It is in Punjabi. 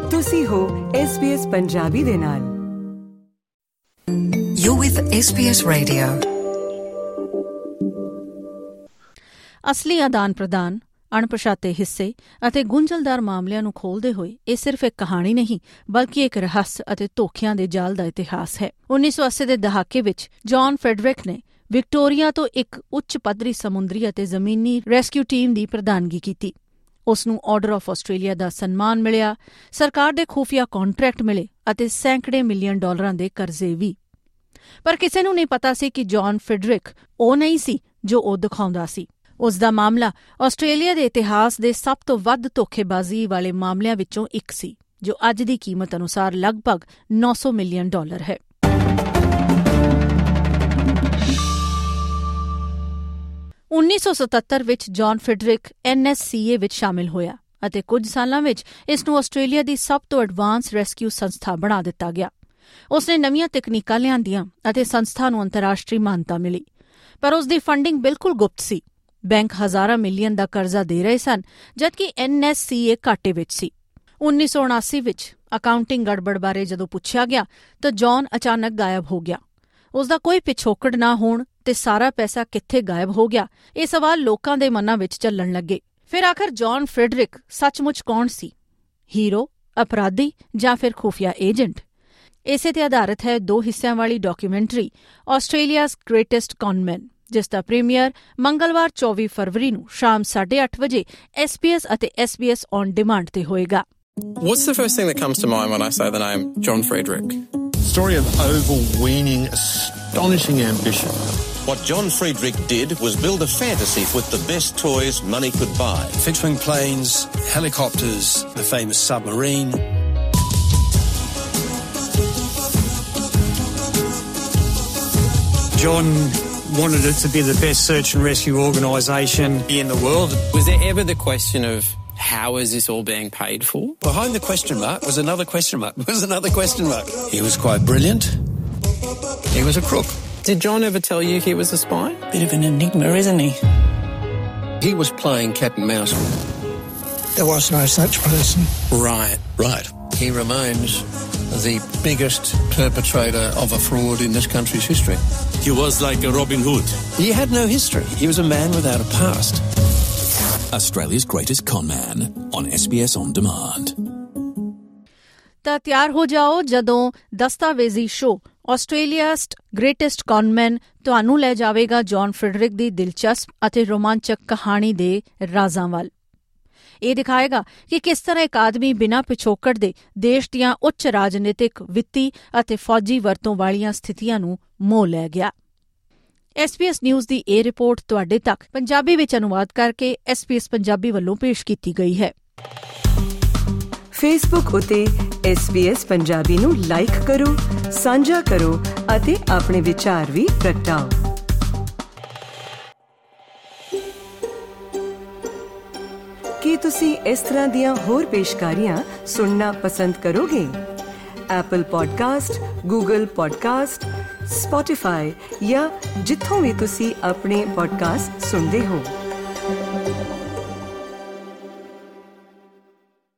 ਤੁਸੀਂ ਹੋ SBS ਪੰਜਾਬੀ ਦੇ ਨਾਲ। You're with SBS Radio. ਅਸਲੀ ਆਦਾਨ ਪ੍ਰਦਾਨ, ਅਣਪਛਾਤੇ ਹਿੱਸੇ ਅਤੇ ਗੁੰਝਲਦਾਰ ਮਾਮਲਿਆਂ ਨੂੰ ਖੋਲ੍ਹਦੇ ਹੋਏ ਇਹ ਸਿਰਫ ਇੱਕ ਕਹਾਣੀ ਨਹੀਂ ਬਲਕਿ ਇੱਕ ਰਹੱਸ ਅਤੇ ਧੋਖਿਆਂ ਦੇ ਜਾਲ ਦਾ ਇਤਿਹਾਸ ਹੈ। 1980 ਦੇ ਦਹਾਕੇ ਵਿੱਚ ਜੌਨ ਫਰੈਡਰਿਕ ਨੇ ਵਿਕਟੋਰੀਆ ਤੋਂ ਇੱਕ ਉੱਚ ਪੱਧਰੀ ਸਮੁੰਦਰੀ ਅਤੇ ਜ਼ਮੀਨੀ ਰੈਸਕਿਊ ਟੀਮ ਦੀ ਪ੍ਰਧਾਨਗੀ ਕੀਤੀ। ਉਸ ਨੂੰ ਆਰਡਰ ਆਫ ਆਸਟ੍ਰੇਲੀਆ ਦਾ ਸਨਮਾਨ ਮਿਲਿਆ, ਸਰਕਾਰ ਦੇ ਖੁਫੀਆ ਕਾਂਟਰੈਕਟ ਮਿਲੇ ਅਤੇ ਸੈਂਕੜੇ ਮਿਲੀਅਨ ਡਾਲਰਾਂ ਦੇ ਕਰਜ਼ੇ ਵੀ। ਪਰ ਕਿਸੇ ਨੂੰ ਨਹੀਂ ਪਤਾ ਸੀ ਕਿ ਜੌਨ ਫਰੈਡਰਿਕ ਉਹ ਨਹੀਂ ਸੀ ਜੋ ਉਹ ਦਿਖਾਉਂਦਾ ਸੀ। ਉਸ ਦਾ ਮਾਮਲਾ ਆਸਟ੍ਰੇਲੀਆ ਦੇ ਇਤਿਹਾਸ ਦੇ ਸਭ ਤੋਂ ਵੱਧ ਧੋਖੇਬਾਜ਼ੀ ਵਾਲੇ ਮਾਮਲਿਆਂ ਵਿੱਚੋਂ ਇੱਕ ਸੀ, ਜੋ ਅੱਜ ਦੀ ਕੀਮਤ ਅਨੁਸਾਰ ਲਗਭਗ 900 ਮਿਲੀਅਨ ਡਾਲਰ ਹੈ। । 1977 ਵਿੱਚ ਜੌਨ ਫਰੈਡਰਿਕ NSCA ਵਿੱਚ ਸ਼ਾਮਿਲ ਹੋਇਆ ਅਤੇ ਕੁਝ ਸਾਲਾਂ ਵਿੱਚ ਇਸ ਨੂੰ ਆਸਟ੍ਰੇਲੀਆ ਦੀ ਸਭ ਤੋਂ ਐਡਵਾਂਸ ਰੈਸਕਿਊ ਸੰਸਥਾ ਬਣਾ ਦਿੱਤਾ ਗਿਆ। ਉਸ ਨੇ ਨਵੀਆਂ ਤਕਨੀਕਾਂ ਲਿਆਂਦੀਆਂ ਅਤੇ ਸੰਸਥਾ ਨੂੰ ਅੰਤਰਰਾਸ਼ਟਰੀ ਮਾਨਤਾ ਮਿਲੀ, ਪਰ ਉਸ ਦੀ ਫੰਡਿੰਗ ਬਿਲਕੁਲ ਗੁਪਤ ਸੀ। ਬੈਂਕ ਹਜ਼ਾਰਾਂ ਮਿਲੀਅਨ ਦਾ ਕਰਜ਼ਾ ਦੇ ਰਹੇ ਸਨ, ਜਦਕਿ NSCA ਘਾਟੇ ਵਿੱਚ ਸੀ। 1979 ਵਿੱਚ ਅਕਾਊਂਟਿੰਗ ਗੜਬੜ ਬਾਰੇ ਜਦੋਂ ਪੁੱਛਿਆ ਗਿਆ ਤਾਂ ਜੌਨ ਅਚਾਨਕ ਗਾਇਬ ਹੋ ਗਿਆ। ਉਸ ਦਾ ਕੋਈ ਪਿਛੋਕੜ ਨਾ ਹੋਣ ਤੇ ਸਾਰਾ ਪੈਸਾ ਕਿੱਥੇ ਗਾਇਬ ਹੋ ਗਿਆ, ਇਹ ਸਵਾਲ ਲੋਕਾਂ ਦੇ ਮਨਾਂ ਵਿੱਚ ਚੱਲਣ ਲੱਗੇ। ਫਿਰ ਆਖਰ ਜੌਨ ਫਰੈਡਰਿਕ ਸੱਚਮੁੱਚ ਕੌਣ ਸੀ? ਹੀਰੋ, ਅਪਰਾਧੀ ਜਾਂ ਫਿਰ ਖੁਫੀਆ ਏਜੰਟ? ਇਸੇ ਤੇ ਆਧਾਰਿਤ ਹੈ 2 ਹਿੱਸਿਆਂ ਵਾਲੀ ਡਾਕੂਮੈਂਟਰੀ ਆਸਟ੍ਰੇਲੀਆਜ਼ ਗ੍ਰੇਟੈਸਟ ਕੌਨਮੈਨ, ਜਿਸ ਦਾ ਪ੍ਰੀਮੀਅਰ ਮੰਗਲਵਾਰ 24 ਫਰਵਰੀ ਨੂੰ ਸ਼ਾਮ 8:30 ਵਜੇ SBS ਅਤੇ SBS ਔਨ ਡਿਮਾਂਡ ਤੇ ਹੋਏਗਾ। What's the first thing that comes to mind when I say the name John Friedrich? Story of overweening, astonishing ambition. What John Friedrich did was build a fantasy with the best toys money could buy. Fixed-wing planes, helicopters, the famous submarine. John wanted it to be the best search and rescue organisation in the world. Was there ever the question of how is this all being paid for? Behind the question mark was another question mark. Was another question mark. He was quite brilliant. He was a crook. Did John ever tell you he was a spy? Bit of an enigma, isn't he? He was playing cat and mouse. There was no such person. Right. He remains the biggest perpetrator of a fraud in this country's history. He was like a Robin Hood. He had no history. He was a man without a past. Australia's greatest con man on SBS On Demand. ਤਾਂ ਤਿਆਰ ਹੋ ਜਾਓ ਜਦੋਂ ਦਸਤਾਵੇਜ਼ੀ ਸ਼ੋਅ ਆਸਟ੍ਰੇਲੀਆਜ਼ ਗ੍ਰੇਟੈਸਟ ਕੌਨਮੈਨ ਤੁਹਾਨੂੰ ਲੈ ਜਾਵੇਗਾ ਜੌਨ ਫਰੈਡਰਿਕ ਦੀ ਦਿਲਚਸਪ ਅਤੇ ਰੋਮਾਂਚਕ ਕਹਾਣੀ ਦੇ ਰਾਜ਼ਾਂ ਵੱਲ। ਇਹ ਦਿਖਾਏਗਾ ਕਿ ਕਿਸ ਤਰ੍ਹਾਂ ਇੱਕ ਆਦਮੀ ਬਿਨਾਂ ਪਿਛੋਕੜ ਦੇ ਦੇਸ਼ ਦੀਆਂ ਉੱਚ ਰਾਜਨੀਤਿਕ, ਵਿੱਤੀ ਅਤੇ ਫੌਜੀ ਵਰਤੋਂ ਵਾਲੀਆਂ ਸਥਿਤੀਆਂ ਨੂੰ ਮੋਹ ਲੈ ਗਿਆ। SBS ਨਿਊਜ਼ ਦੀ ਇਹ ਰਿਪੋਰਟ ਤੁਹਾਡੇ ਤੱਕ ਪੰਜਾਬੀ ਵਿੱਚ ਅਨੁਵਾਦ ਕਰਕੇ SBS ਪੰਜਾਬੀ ਵੱਲੋਂ ਪੇਸ਼ ਕੀਤੀ ਗਈ ਹੈ। ਫੇਸਬੁੱਕ ਉਤੇ SBS ਪੰਜਾਬੀ ਨੂੰ ਲਾਈਕ ਕਰੋ, ਸਾਂਝਾ ਕਰੋ ਅਤੇ ਆਪਣੇ ਵਿਚਾਰ ਵੀ ਪ੍ਰਗਟਾਓ। ਕੀ ਤੁਸੀਂ ਇਸ ਤਰ੍ਹਾਂ ਦੀਆਂ ਹੋਰ ਪੇਸ਼ਕਾਰੀਆਂ ਸੁਣਨਾ ਪਸੰਦ ਕਰੋਗੇ? Apple podcast, Google podcast, Spotify ਜਾਂ ਜਿੱਥੋਂ ਵੀ ਤੁਸੀਂ ਆਪਣੇ ਪੋਡਕਾਸਟ ਸੁਣਦੇ ਹੋ।